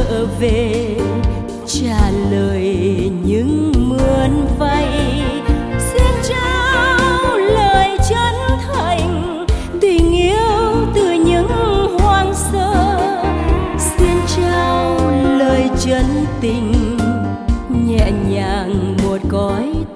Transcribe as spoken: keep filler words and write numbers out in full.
trở về trả lời những mượn vay. Xin trao lời chân thành, tình yêu từ những hoang sơ. Xin trao lời chân tình, nhẹ nhàng một cõi